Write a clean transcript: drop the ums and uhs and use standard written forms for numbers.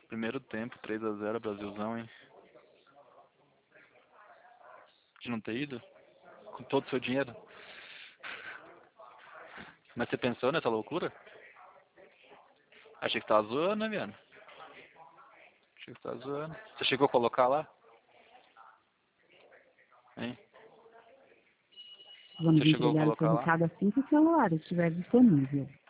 Primeiro tempo, 3-0, Brasilzão, hein? De não ter ido? Com todo o seu dinheiro? Mas você pensou nessa loucura? Achei que você tava zoando, né, Viana? Achei que você tava zoando. Você chegou a colocar lá? Hein? Vamos Você chegou a entregar o seu colocar lá? recado assim que o celular estiver disponível.